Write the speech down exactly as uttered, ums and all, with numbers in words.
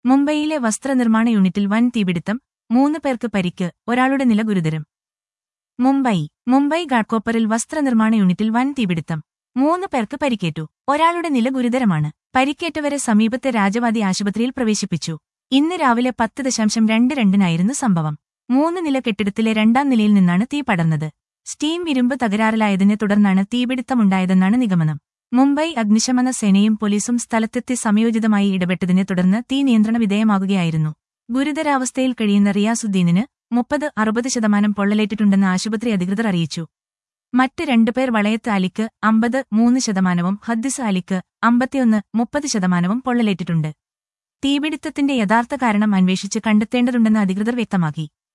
മുംബൈയിലെ വസ്ത്രനിർമ്മാണ യൂണിറ്റിൽ വൻ തീപിടുത്തം, മൂന്ന് പേർക്ക് പരിക്ക്, ഒരാളുടെ നില ഗുരുതരം. മുംബൈ മുംബൈ ഗാഡ്കോപ്പറിൽ വസ്ത്രനിർമ്മാണ യൂണിറ്റിൽ വൻ തീപിടുത്തം, മൂന്ന് പേർക്ക് പരിക്കേറ്റു, ഒരാളുടെ നില ഗുരുതരമാണ്. പരിക്കേറ്റവരെ സമീപത്തെ രാജവാദി ആശുപത്രിയിൽ പ്രവേശിപ്പിച്ചു. ഇന്ന് രാവിലെ പത്ത് ദശാംശം രണ്ട് രണ്ടിനായിരുന്നു സംഭവം. മൂന്ന് നില കെട്ടിടത്തിലെ രണ്ടാം നിലയിൽ നിന്നാണ് തീ പടർന്നത്. സ്റ്റീം ഇരുമ്പ് തകരാറിലായതിനെ തുടർന്നാണ് തീപിടുത്തമുണ്ടായതെന്നാണ് നിഗമനം. മുംബൈ അഗ്നിശമന സേനയും പോലീസും സ്ഥലത്തെത്തി സമയോചിതമായി ഇടപെട്ടതിനെ തുടർന്ന് തീ നിയന്ത്രണ വിധേയമാകുകയായിരുന്നു. ഗുരുതരാവസ്ഥയിൽ കഴിയുന്ന റിയാസുദ്ദീനിന് മുപ്പത് അറുപത് ശതമാനം പൊള്ളലേറ്റിട്ടുണ്ടെന്ന് ആശുപത്രി അധികൃതർ അറിയിച്ചു. മറ്റ് രണ്ടുപേർ വളയത്ത് അലിക്ക് അമ്പത് മൂന്ന് ശതമാനവും ഹദ്ദിസ് അലിക്ക് അമ്പത്തിയൊന്ന് മുപ്പത് ശതമാനവും പൊള്ളലേറ്റിട്ടുണ്ട്. തീപിടുത്തത്തിന്റെ യഥാർത്ഥ കാരണം അന്വേഷിച്ച് കണ്ടെത്തേണ്ടതുണ്ടെന്ന് അധികൃതർ വ്യക്തമാക്കി.